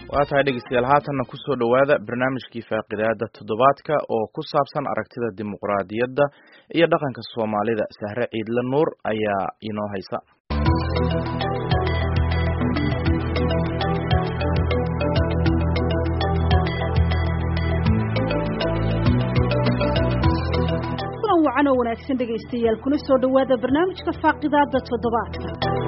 waa tahay dhegeystayaal haatanna ku soo dhowaada barnaamijkii faaqidaada toddobaadka oo ku saabsan aragtida dimuqraadiyadda iyo dhaqanka Soomaalida. Sahre Ciidle Nuur ayaa inoo haysa. kulan wacan oo wanaagsan dhegeystayaal kuna soo dhowaada barnaamijka faaqidaada toddobaadka.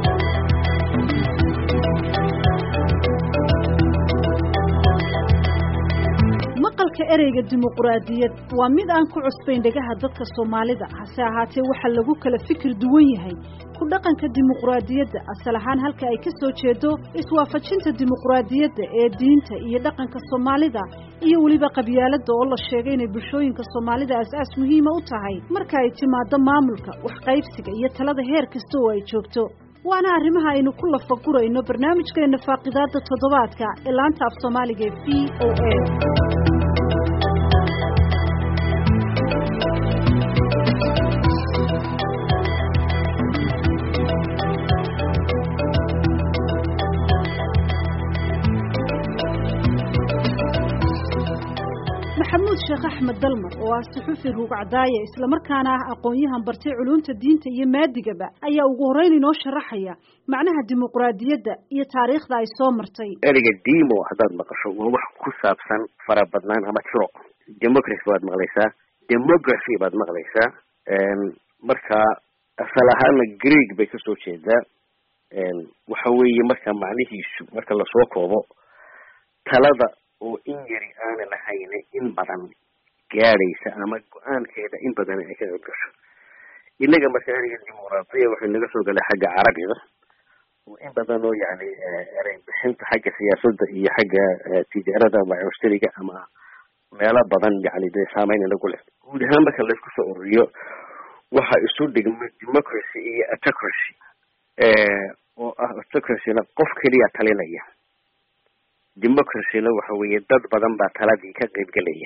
maqalka ereyga dimuqraadiyad waa mid aan ku cusbayn dhagaha dadka Soomaalida, hase ahaatee waxa lagu kala fikir duwan yahay ku dhaqanka dimuqraadiyadda asal ahaan halka ay ka soo jeedo iswaafajinta dimuqraadiyadda ee diinta iyo dhaqanka Soomaalida iyo waliba qabyaaladda oo la sheegay inay bulshooyinka Soomaalida asaas muhiim u tahay marka ay timaado maamulka wax qaybsiga iyo talada heer kasta oo ay joogto. waana arrimaha aynu ku lafagurayno barnaamijkeena faaqidaada toddobaadka ee laanta af Soomaaliga ee VOA. محمود شيخ أحمد دلمر وصحفي رقعداية إسلامركان aqoon-yahan bartay culumta diinta iyo maadigaba ayaa ugu horeyn inoo sharaxaya macnaha dimuqraadiyadda iyo taariikhda ay soo martay. ereyga dimo hadaad maqasho waa wax ku saabsan farabadnaan ama tiro. democracy baad maqlaysaa, demography baad maqlaysaa, marka asal ahaana Greek bay ka soo jeedaa. waxa weeye marka macnihiisu marka la soo koobo talada oo in yari aan lahayn in badan gaaraysa ama go'aankeeda in badan ay ka gasho. inaga marka ereyga dimuqraadiyadda waxa naga soo galay xagga Carabiga oo in badan oo yani erey bixinta xagga siyaasadda iyo xagga tijaarada ama mushtariga ama meelo badan yani de saameyn lagu leh. guud ahaan marka la isku soo ururiyo waxa isu dhigma democracy iyo autocracy oo autocracy-na qof kaliya talinaya. democracy-na waxa weeye dad badan baa taladii ka qayb galaya.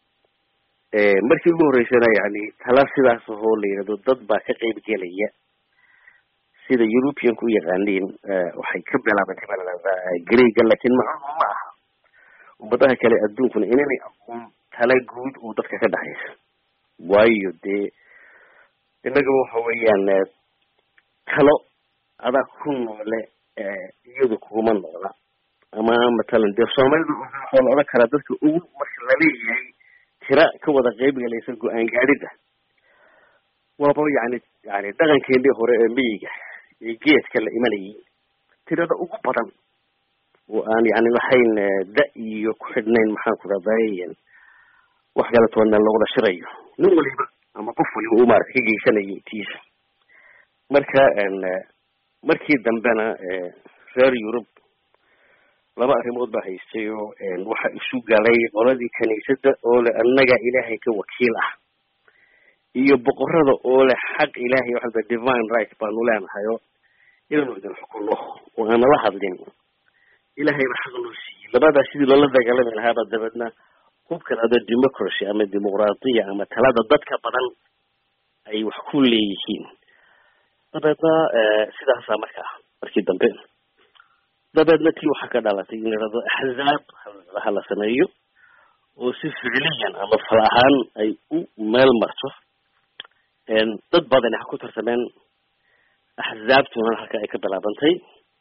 markii ugu horeysana yani tala sidaas oo la yiraahdo dad baa ka qayb galaya sida European ku yaqaaniin waxay ka bilaabantay balada Greek laakiin ma aha ummadaha kale adduunkuna inay aqoon tala guud oo dadka ka dhaxaysa. waayo de inaga waxa weeyaan talo ada ku noole iyadu kuma noola ama matalan de Soomaalidu waxa la oran karaa dadka ugu marka la leeyahay tira ka wada qayb galaysa go'aan gaarida waaba yani dhaqankeedii hore ee miyiga ee geedka la imanayay tirada ugu badan oo aan yani waxayn da iyo ku xidhnayn maxaan ku raadayeen wax kala toona loo wada shirayo nin waliba ama qof waliba uu maarka geeysanayay tiisa. marka markii dambena reer Yurub laba arrimood baa haystay oo waxa isu galay qoladii kaniisadda oo la annaga ilaahay ka wakiil ah iyo boqorada oo la xaq ilaahay waxa la divine right baan u leenahay inuu idin xukumo oo aan la hadlin ilaahay ba xaq loo siiyay. labadaas sidii loo dagaalami lahaa dabadna hubkan hada democracy ama dimuqraadiya ama talada dadka badan ay wax ku leeyihiin. dabadna sidaas markii dambe dabadna tii waxa ka dhalatay in rado ahzaab la sameeyo oo si ficiliyan ama falahan ay u meel marto dad badan waxa ku tartameen ahzaabtuna halka ay ka bilaabantay.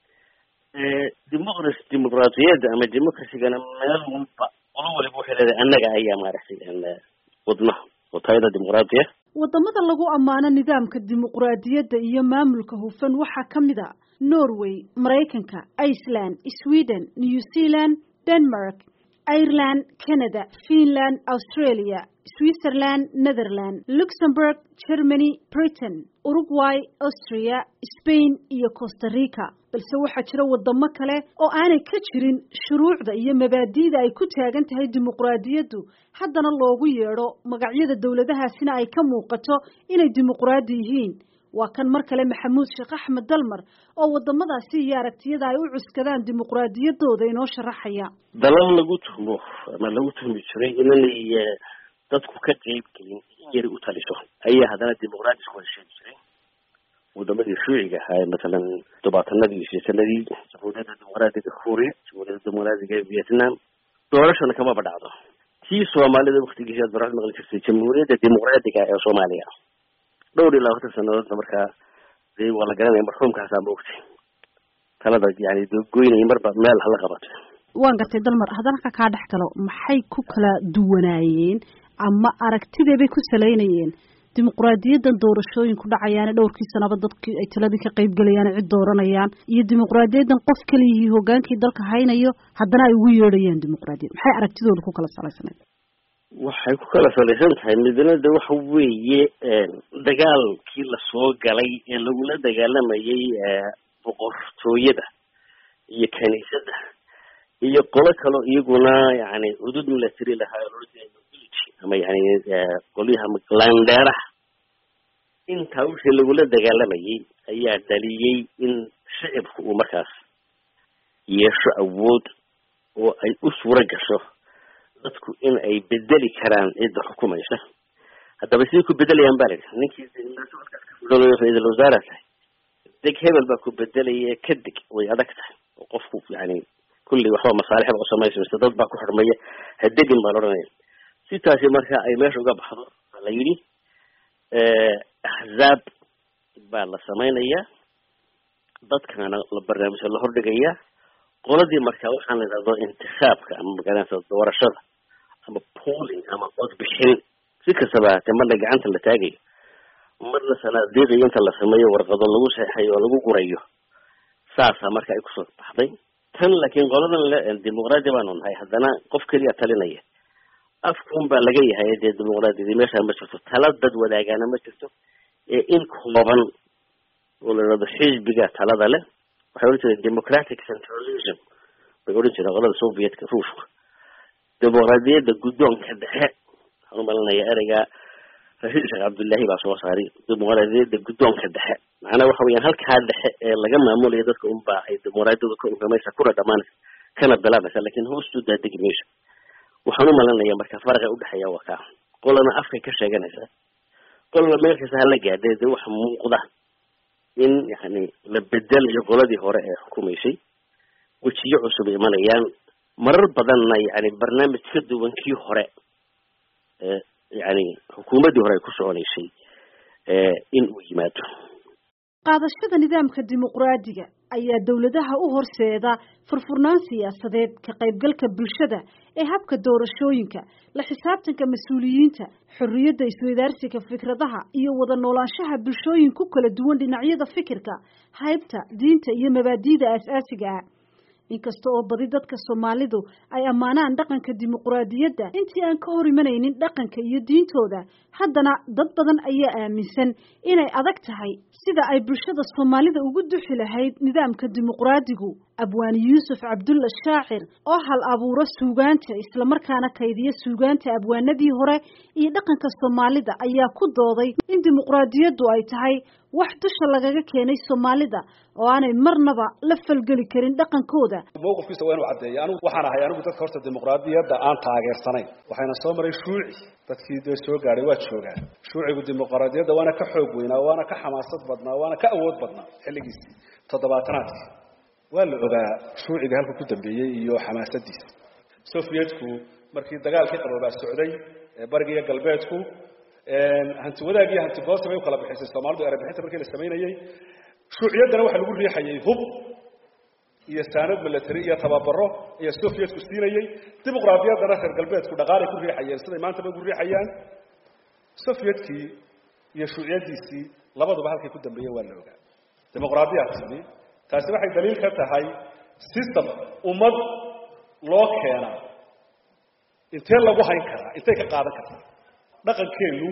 dimuqraadiyadda ama democracy-gana meel walba waliba waxay leedahay annaga ayaa maaragtay wadnaha oo tayada dimuqraadiya. wadamada lagu ammaano nidaamka dimuqraadiyadda iyo maamulka hufan waxaa ka mid ah Norway, Mareykanka, Iceland, Sweden, New Zealand, Denmark, Ireland, Canada, Finland, Australia, Switzerland, Netherlands, Luxembourg, Germany, Britain, Uruguay, Austria, Spain iyo Costa Rica. balse waxaa jira wadamo kale oo aanay ka jirin shuruucda iyo mabaadi'da ay ku taagan tahay dimuqraadiyaddu haddana loogu yeedho magacyada dawladahaasina ay ka muuqato inay dimuqraadi yihiin. waa kan mar kale Maxamuud Sheekh Axmed Dalmar oo wadamadaasi iyo aragtiyada ay u cuskadaan dimuqraadiyaddooda inoo sharaxaya. dalal lagu tuhmo ama lagu tuhmi jiray inay dadku ka qayb galin in yar u taliso ayaa haddana dimuqraadi isku heshiin jiray waddamadii shuuciga ahaa matalan tobaatanadii iyo sanadii jamhuuriyadda dimuqraadiga Kuuriya, jamhuuriyadda dimuqraadiga Vietnam, doorashana kama badhacdo. tii Soomaalida waqtigiisa barnaamij maqli jirtay jamhuuriyadda dimuqraadiga ee Soomaaliya dhowr ilaa 20 sanadood markaa day wala garanay marxuumkaas aan moogtay talada yani goynay marba meel hal qabato. waan gartay dalmar haddana ka dhex galo maxay ku kala duwanaayeen ama aragtidee bay ku saleynayeen dimuqraadiyaddan doorashooyinku dhacayaan dhowrkii sanaba dadkii ay taladii ka qayb galayaan cid dooranayaan iyo dimuqraadiyaddan qof kaliya hogaankii dalka haynayo haddana ay ugu yeedhayaan dimuqraadiyad maxay aragtidooda ku kala salaysaneed waxay ku kala salaysan tahay midnimada waxa weeye dagaalkii la soo galay ee lagula dagaalamayay boqortooyada iyo kaniisadda iyo qolo kale iyaguna yani hudud military lahaa ama yani qoliyaha Landeraha inta wixii lagula dagaalamayay ayaa dhaliyay in shacabku uu markaas yeesho awood oo ay u suura gasho dadku in ay bedeli karaan cidda xukumaysa. haddaba sidii ku bedelayaan baa leeyahay ninkii ra'iisul wasaaraha deg hebel baa ku bedelaya kadib way adag tahay oo qofku yani kulli waxba masaalixda u sameeyay dad baa ku xirmaya hadegin baa oranaya si taasi marka ay meesha uga baxdo la yiri ahzaab baa la sameynaya dadkana la barnaamij la hordhigaya qoladii marka waxaan leedahay intisaabka ama magaranaysa doorashada ama polling ama cod bixin si kastaba tamada gacanta la taagayo marna sanadiiqi inta la sameeyo warqado lagu saxayo lagu gurayo saasa marka ay ku soo baxday tan laakiin qoladan la dimuqraadi baan nahay haddana qof kaliya talinaya afkuun baa laga yahay dimuqraadiyada meesha ma jirto talad dad wadaagana ma jirto in kooban oo la yiraahdo xisbiga talada leh waxay u jeedaan democratic centralism bay u jeedaan qolada Soviet-ka Ruushka dimuqraadiyada guddoonka dhexe waxaan malanayaa erayga Sheekh Cabdullaahi baa soo saaray dimuqraadiyada guddoonka dhexe macnaheedu waxa weeyaan halka dhexe ee laga maamulayo dadka un baa ay dimuqraadiyadu ka ugamaysa kula dhamaanaysa kana bilaabaysa laakiin hoostu daadigi meesha waxaan u malanayaa marka farqiga u dhaxeeya waa ka qolana afka ka sheeganaysa qolana meelkiisa hal la gaadhay wax muuqda in yani la bedelayo qoladii hore ee xukumaysay wajiyo cusub imanayaan marar badanna yani barnaamij ka duwan kii hore yani xukuumadii hore ku soconaysay in uu yimaado qaadashada nidaamka dimuqraadiga ayaa dawladaha u horseeda furfurnaan siyaasadeed ka qaybgalka bulshada ee habka doorashooyinka la xisaabtanka mas'uuliyiinta xorriyadda isweydaarsiga fikradaha iyo wada noolaanshaha bulshooyin ku kala duwan dhinacyada fikirka haybta diinta iyo mabaadi'da aasaasiga ah inkasta oo badi dadka Soomaalidu ay amaanaan dhaqanka dimuqraadiyadda intii aan ka hor imanaynin dhaqanka iyo diintooda haddana dad badan ayaa aaminsan inay adag tahay sida ay bulshada Soomaalida ugu duxi lahayd nidaamka dimuqraadigu abwaan Yuusuf Cabdulla Shaacir oo hal abuuro suugaanta isla markaana kaydiya suugaanta abwaanadii hore iyo dhaqanka Soomaalida ayaa ku dooday in dimuqraadiyaddu ay tahay wax dusha lagaga keenay Soomaalida oo aanay marnaba la falgali karin dhaqankooda mowqifkiisa waa inuu cadeeyo anigu waxaan ahay dadka horta dimuqraadiyadda aan taageersanayn waxayna soo maray shuuci dadkii soo gaaray waa joogaan shuucigu dimuqraadiyadda waana ka xoog weynaa waana ka xamaasad badnaa waana ka awood badnaa xilligiisii 70-aadkii waa la ogaa shuuciga halka ku dambeeyay iyo xamaasadiisa Sovietku markii dagaalkii qaboobaa socday bariga galbeedku hanti wadaag iyo hanti goos bay u kala bixisay Soomaalidu Arabixinta markii la sameeyay shuuciyadana waxa lagu riixayay hub iyo saanad military iyo tababaro iyo Sovietku siinayay dimuqraadiyadana reer galbeedku dhaqaale ku riixayeen sida maanta bay ku riixayaan Sovietki iyo shuuciyadiisii labaduba halkay ku dambeeyay waa la ogaa dimuqraadiyadii taasi waxay daliil ka tahay system ummad loo keena intee lagu hayn karaa intee ka qaadan kartaa dhaqankeenu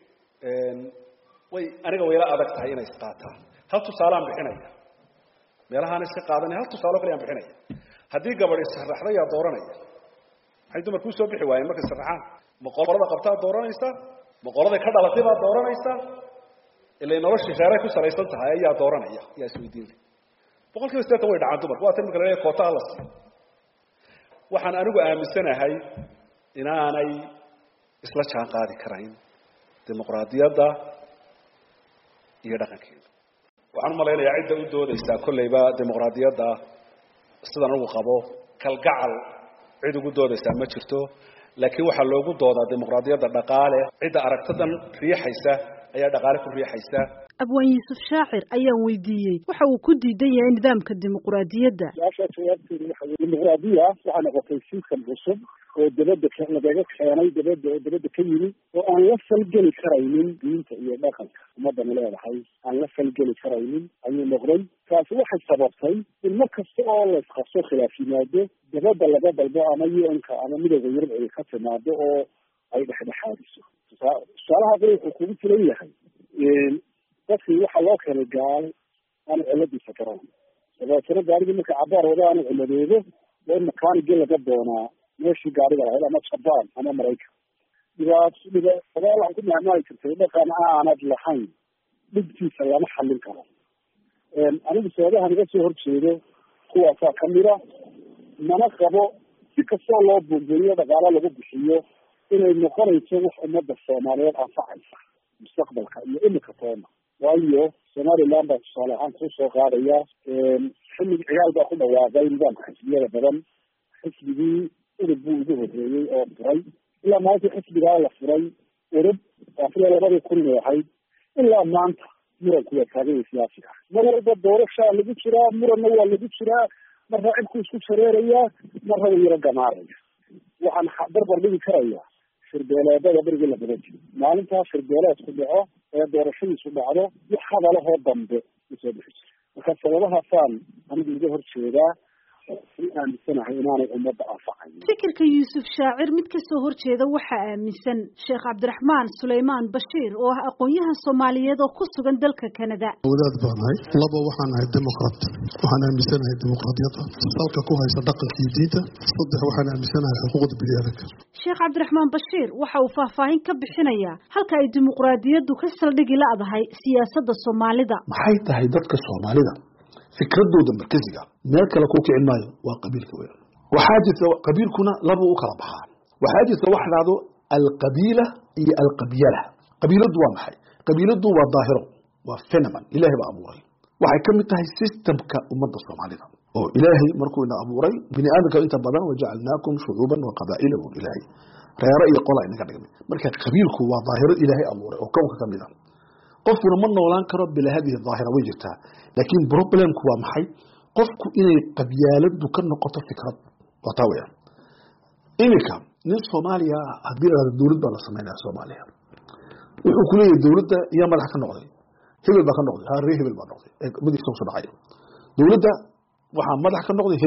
way aniga wayla adag tahay inay isqaataan hal tusaalaan bixinaya meelahaan iska qaadanay hal tusaalo kale aan bixinaya haddii gabadh israxday yaa dooranaya waxay dumarku soo bixi waayeen markay israxaan ma qolada qabtaa dooranaysa ma qolada ka dhalatay baa dooranaysa ilaa nolosha shaqada ku salaysan tahay ayaa dooranaya yaa isweydiin boqolkiiba 80 way dhacaan dumarku waa tan marka leeyahay koota la siiyo waxaan anigu aaminsanahay inaanay isla jaan qaadi karayn dimuqraadiyadda iyo dhaqankeeda waxaan u malaynayaa cidda u doodaysaa kolleyba dimuqraadiyadda sidan ugu qabo kalgacal cid ugu doodaysaa ma jirto laakiin waxaa loogu doodaa dimuqraadiyadda dhaqaale cidda aragtidan riixaysa ayaa dhaqaale ku riixaysa abwaan yuusuf shaacir ayaan weydiiyey waxa uu ku diidan yahay nidaamka dimuqraadiyadda dimuqraadiya waxaa noqotay siiskan cusub oo dabadda lagaga keenay dabadda ka yimi oo aan la falgeli karaynin diinta iyo dhaqanka ummadana leedahay aan la falgeli karaynin ayuu noqday taasi waxay sababtay in mar kasta oo la isqabso khilaaf yimaado dabadda laga dalbo ama un-ka ama midooda yurub ay ka timaado oo ay dhexdhexaadiso tusaalaha wuxuu kugu filan yahay dadkii waxaa loo keenay gaalo aanu ciladiisa garan dabeetana gaarigii marka cabaar wada aanu ciladeedo waa in makaanigii laga doonaa meeshii gaariga lahayd ama jabaan ama maraykan dhibaatadaal waxay ku mahmaali jirtay dhaqan aanad lahayn dhibkiisa lama xallin karo anigu sababahan iga soo horjeedo kuwaasaa kamida mana qabo si kastoo loo buunbuuniyo dhaqaalo lagu bixiyo inay noqonayso wax ummadda soomaaliyeed anfacaysa mustaqbalka iyo imika toona waayo somaliland baa tusaale ahaan kusoo qaadaya xillig ciyaal baa ku dhawaaqay nidaamka xisbiyada badan xisbigii urub buu ugu horeeyey oo furay ilaa maanta xisbigaa la furay urub afariya 2000 ay ahayd ilaa maanta muranku waa taagay siyaasiga mar walba doorashaa lagu jiraa muranna waa lagu jiraa marka cidku isku shareerayaa marka uu yaro gamaaraya waxaan barbar dhigi karayaa shirbeeleedada berigii la badan jiray maalintaa shirbeeleedku dhaco ee doorashadiisu dhacdo wax hadalahoo dambe usoo bixi jira marka sababahaasaan anigu iga horjeedaa aaminsanahay inaanay ummadda anfacayn fikirka yuusuf shaacir mid kasoo horjeeda waxaa aaminsan sheekh cabdiraxmaan suleymaan bashiir oo ah aqoon-yahan soomaaliyeed oo ku sugan dalka Canada wadaad baanahay laba waxaan ahay dimuqraad waxaan aaminsanahay dimuqraadiyadda salka ku haysa dhaqanka iyo diinta saddex waxaan aaminsanahay xuquuqda bini'aadamka sheekh cabdiraxmaan bashiir waxa uu faahfaahin ka bixinayaa halka ay dimuqraadiyaddu ka saldhigi la'dahay siyaasadda Soomaalida maxay tahay dadka Soomaalida fikradooda markaziga meel kale ku kicin maayo waa qabiilka weyn waxaa jirta qabiilkuna laba u kala baxaa waxaa jirta wax dhacdo alqabiila iyo alqabyala qabiiladu waa maxay qabiiladu waa daahiro waa phenomenon ilaahay baa abuuray waxay ka mid tahay systemka ummadda Soomaalida oo ilaahay markuu ina abuuray bini aadamka inta badan waja'alnaakum shu'uban wa qabaa'ila wa ilaahay reero iyo qola inaga dhigay marka qabiilku waa daahiro ilaahay abuuray oo koonka kamid ah qofkuna ma noolaan karo bila hadii daahira way jirtaa laakiin problemku waa maxay qofku inay qabyaaladu ka noqoto fikrad wata weeyaan imika nin Soomaaliya hadii la dawladda la sameeyo Soomaaliya wuxuu ku leeyahay dawladda iyo madax ka noqday hebel baa ka noqday hareer hebel baa noqday mid soo dhacay dawladda waxa madax ka noqday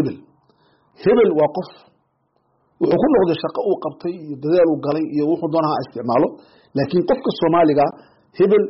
hebel waa qof wuxuu ku noqday shaqo uu qabtay iyo dadaal uu galay iyo wuxuu doonaha isticmaalo laakiin qofka Soomaaliga hebel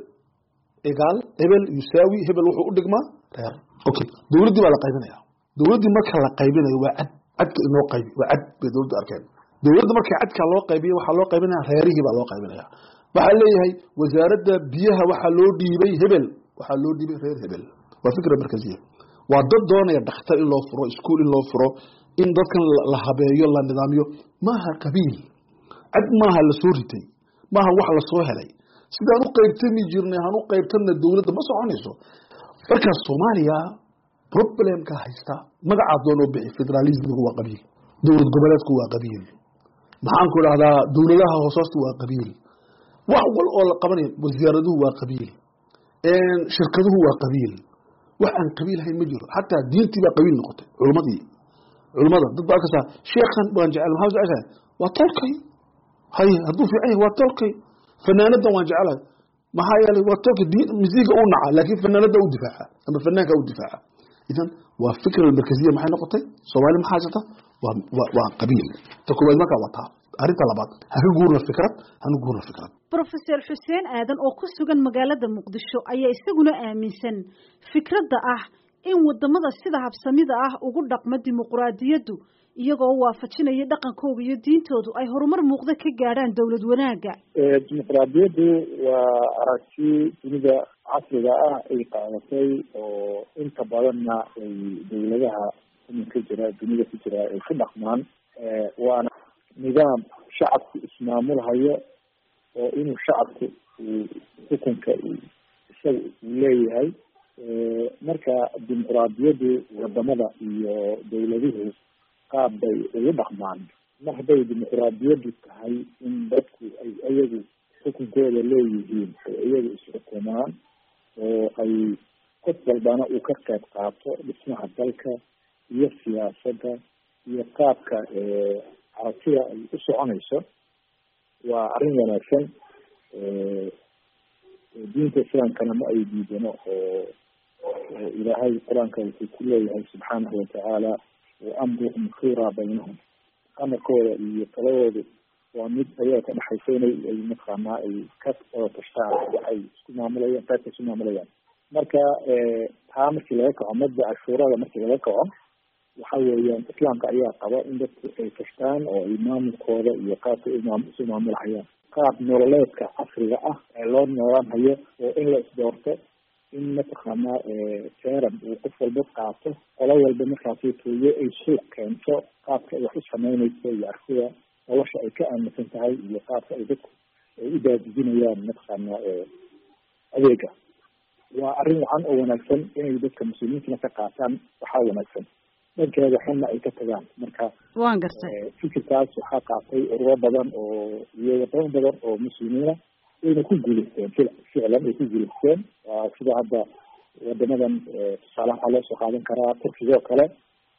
egal hebel yusawi hebel wuxuu u dhigmaa reer okay dawladdu waa la qaybinayaa dawladdu marka la qaybinayo waa cadka inoo qaybi waa cad bay dawladdu arkeen dawladdu marka cadka loo qaybiyo waxa loo qaybinayaa reerihii baa loo qaybinayaa waxa leeyahay wasaaradda biyaha waxa loo dhiibay hebel waxa loo dhiibay reer hebel waa fikra markaziya waa dad doonaya dhakhtar in loo furo iskuul in loo furo in dadkan la habeeyo la nidaamiyo maaha qabiil cad maaha la soo ritay maaha wax la soo helay sidaan u qaybtami jirnay han u qaybtana dawladda ma soconayso marka Soomaaliya problemka haysta magaca doono bixi federalismku waa qabiil dawlad goboleedku waa qabiil maxaan ku raahdaa dawladaha hoosoosta waa qabiil wax wal oo la qabanay wasiiraduhu waa qabiil shirkaduhu waa qabiil wax aan qabiil hayn ma jiro hatta diintii baa qabiil noqotay culimada dad baa ka saa sheekhan baan jecel maxaa jecel waa tolkay hay haduu fiicay waa tolkay fanaanada waan jecelahay maxaa yeelay waa tolka musiiga uu naca laakiin fanaanada uu difaaca ama fanaanka uu difaaca idan waa fikra markaziya maxay noqotay Soomaali maxaa jirta waa qabiil takuwad marka wata arinta labaad hagu guurna fikrad Professor Xuseen Aadan oo ku sugan magaalada Muqdisho ayaa isaguna aaminsan fikradda ah in wadamada sida habsamida ah ugu dhaqma dimuqraadiyaddu iyagoo waafajinaya dhaqankooda iyo diintoodu ay horumar muuqda ka gaaraan dawlad wanaaga dimuqraadiyaddu waa aragti dunida casriga ah ay qaadatay oo inta badanna ay dawladaha ka jira dunida ku jira ay ku dhaqmaan waana nidaam shacabku ismaamulhayo oo inuu shacabku xukunka isaga leeyahay marka dimuqraadiyadu wadamada iyo dawladuhu qaab bay ugu dhaqmaan. mar hadday dimuqraadiyadu tahay in dadku ay iyagu xukunkooda leeyihiin oo iyagu isxukumaan oo ay qof walbana uu ka qayb qaato dhismaha dalka iyo siyaasadda iyo qaabka aragtida ay u soconayso, waa arrin wanaagsan. diinta islaamkana ma ay diidano oo ilaahay qur-aanka wuxuu ku leeyahay subxaanahu watacaala waamruhum shuuraa baynahum, amarkooda iyo taladooda waa mid ayaga ka dhexaysa inay mataqaanaa ay ka tashtaan waxay isku maamulayaan qaybka isku maamulayaan. marka taa markii laga kaco madda cashuurada markii laga kaco waxa weeyaan islaamka ayaa qaba in dadku ay tashtaan oo ay maamulkooda iyo qaabka isu maamulhayaan. qaab nololeedka casriga ah ee loo noolaan hayo oo in la isdoorto, in mataqaanaa seeran uu qof walba qaato, qolo walba markaasi tuuyo ay suuq keento qaabka ay wax u sameynayso iyo aragtida nolosha ay ka aaminsan tahay iyo qaabka ay dadku ay u daadijinayaan mataqaanaa adeega. waa arrin wacan oo wanaagsan inay dadka muslimiintana ka qaataan, waxaa wanaagsan dhankeeda xunna ay ka tagaan. marka waan gartay fikirkaas waxaa qaatay ururo badan oo iyo wadamo badan oo muslimiina wayna ku guulaysteen, ficlan ay ku guulaysteen. sida hadda wadamadan tusaale waxaa loo soo qaadan karaa turkiga oo kale,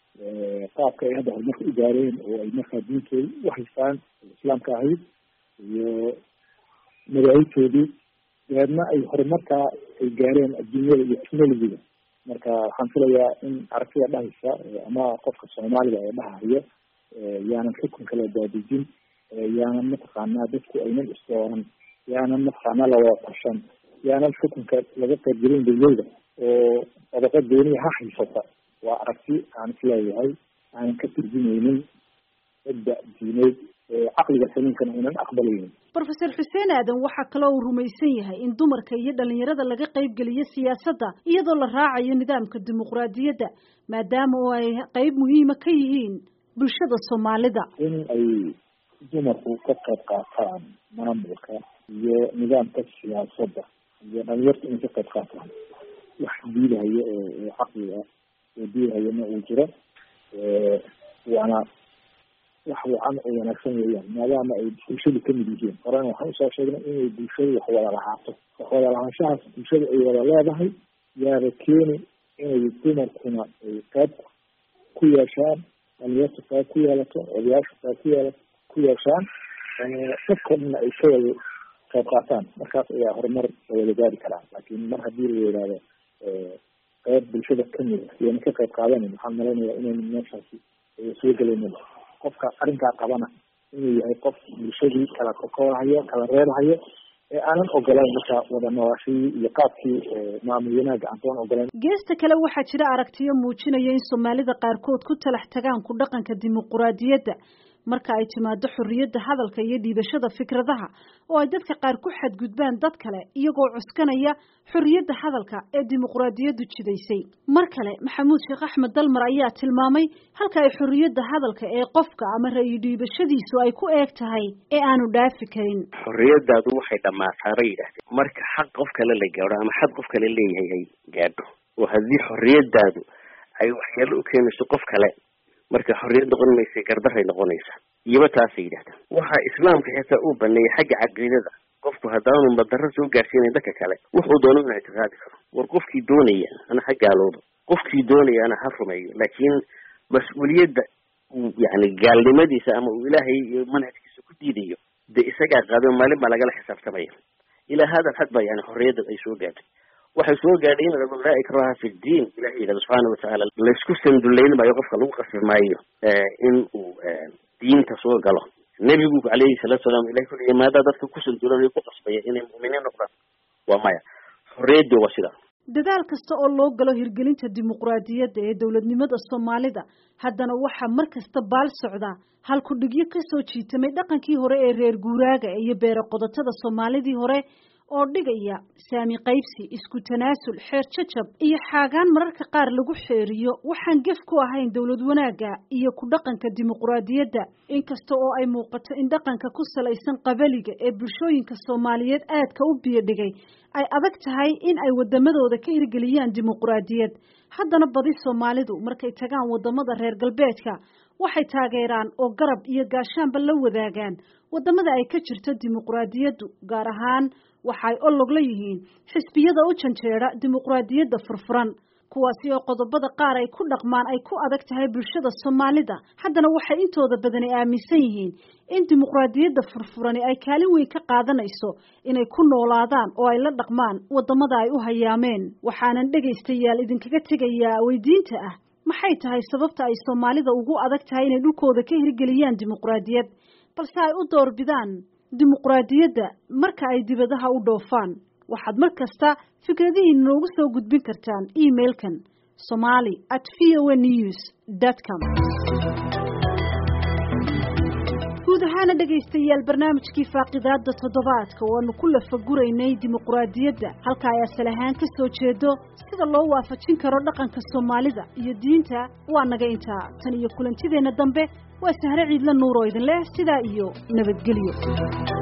qaabka ay hadda horumarka u gaareen oo ay markaa diintooda u haystaan islaamka ahayd iyo madaahibtoodii, dabeedna ay horumarkaa ay gaareen adduunyada iyo technologiga. marka waxaan filayaa in aragtida dhahaysa ama qofka soomaaliga ee dhahayo yaanan xukunka la daadejin, yaanan mataqaanaa dadku aynan isdooran, yaanan mataqaanaa lawada tashan, yaanan xukunka laga qaybgelin dawlada oo odaqa dooniya ha haysata, waa aragti aan isleeyahay aanan ka turjumeynin cidda diineed caqliga saliimkana aynan aqbalaynin. Professor Xuseen Aadan waxaa kaloo uu rumaysan yahay in dumarka iyo dhalinyarada laga qayb geliyo siyaasadda iyadoo la raacayo nidaamka dimuqraadiyadda, maadaama oo ay qayb muhiima ka yihiin bulshada Soomaalida. in ay dumarku ka qayb qaataan maamulka iyo nidaamka siyaasadda iyo dhalinyarta inay ka qayb qaataan wax diidahayo oo caqliga oo diidahayana uu jiro, waana wax wacan oo wanaagsan weeyaan maadaama ay bulshadu kamid yihiin. horena waxaan usoo sheegnay inay bulshadu wax wada lahaato, wax wada lahaanshahaas bulshadu ay wada leedahay yaaba keeni inay dumarkuna ay qayb ku yeeshaan, dhalinyarta qayb ku yeelato, odayaasha qayb ku yeeshaan, dadkoodna ay ka wada qayb qaataan. markaas ayaa horumar wada gaari karaa. laakiin mar haddii la yidhaahdo qayb bulshada kamid iyana ka qayb qaadanin, waxaan malaynayaa inayna meeshaasi soo gelaynin. qofka arrinkaa qabana inuu yahay qof bulshadii kala kokoorhayo, kala reebhayo, ee aanan ogolayn marka wada noolashadii iyo qaabkii maamul wanaaga aantoon ogolayn. geesta kale waxaa jira aragtiyo muujinaya in Soomaalida qaarkood ku talax tagaan ku dhaqanka dimuqraadiyadda marka ay timaado xorriyadda hadalka iyo dhiibashada fikradaha, oo ay dadka qaar ku xadgudbaan dad kale iyagoo cuskanaya xorriyadda hadalka ee dimuqraadiyaddu jidaysay. mar kale Maxamuud Sheekh Axmed Dalmar ayaa tilmaamay halka ay xorriyadda hadalka ee qofka ama ra'yi dhiibashadiisu ay ku eeg tahay ee aanu dhaafi karin. xorriyadaadu waxay dhammaataa bay yidhaahdeen marka xaq qof kale la gaadho ama xad qof kale leeyahay ay gaadho, oo haddii xorriyadaadu ay waxyeelo u keenayso qof kale marka xorriyad noqon maysa, gardaray noqonaysa. iyoba taasay yidhahdaan. waxaa islaamka xitaa uu baneeyay xagga caqiidada, qofku haddaanu madaro soo gaarsiinayn dadka kale wuxuu doono inuu ictiqaadi karo. war qofkii doonaya ana ha gaaloodo, qofkii doonaya ana ha rumeeyo, laakiin mas-uuliyadda uu yani gaalnimadiisa ama uu ilaahay iyo manhajkiisa ku diidayo dee isagaa qaado, maalin baa lagala xisaabtamaya. ilaa hada xad ba yani xorriyadda ay soo gaadhay. waxay soo gaadhay in laa ikraha fi diin, ilahay yidhahdo subxaana watacaala laysku sanduleyn maayo, qofka lagu qasbi maayo in uu diinta soo galo. nebigu calayhi salaatu salaam ilahay ku leeyahay maadaa dadka ku sanduleyn ku qasbaya inay mu'miniin noqdaan, waa maya. xorriyaddu waa sidaa. dadaal kasta oo loo galo hirgelinta dimuqraadiyadda ee dowladnimada Soomaalida haddana waxaa mar kasta baal socda hal ku dhigyo ka soo jiitamay dhaqankii hore ee reer guuraaga iyo beero qodotada Soomaalidii hore oo dhigaya saami qaybsi, isku tanaasul, xeer jajab iyo xaagaan mararka qaar lagu xeeriyo waxaan gef ku ahayn dawlad wanaagga iyo ku dhaqanka dimuqraadiyadda. Inkasta oo ay muuqato in dhaqanka ku salaysan qabaliga ee bulshooyinka Soomaaliyeed aadka u biyadhigay ay adag tahay in ay wadamadooda ka hirgeliyaan dimuqraadiyad, haddana badi Soomaalidu markay tagaan wadamada reer galbeedka waxay taageeraan oo garab iyo gaashaanba la wadaagaan wadamada ay ka jirto dimuqraadiyaddu, gaar ahaan waxay olog la yihiin xisbiyada u janjeera dimuqraadiyadda furfuran, kuwaasi oo qodobada qaar ay ku dhaqmaan ay ku adag tahay bulshada Soomaalida. Haddana waxay intooda badan aaminsan yihiin in dimuqraadiyadda furfurani ay kaalin weyn ka qaadanayso inay ku noolaadaan oo ay la dhaqmaan wadamada ay u hayaameen. Waxaanan dhegaystayaal idinkaga tegayaa weydiinta ah, maxay tahay sababta ay Soomaalida ugu adag tahay inay dhulkooda ka hirgeliyaan dimuqraadiyad balse ay u doorbidaan dimuqraadiyadda marka ay dibadaha u dhoofaan? waxaad mar kasta fikradihiina noogu soo gudbin kartaan emailkan somali@voanews.com. guud ahaan dhegaystayaal barnaamijkii faaqidaada toddobaadka oo aanu ku lafaguraynay dimuqraadiyadda halka ay asal ahaan ka soo jeedo, sida loo waafajin karo dhaqanka Soomaalida iyo diinta, waa naga intaa. Tan iyo kulantideena dambe waa Sahre Ciidla Nuur oo idin leh sidaa iyo nabadgelyo.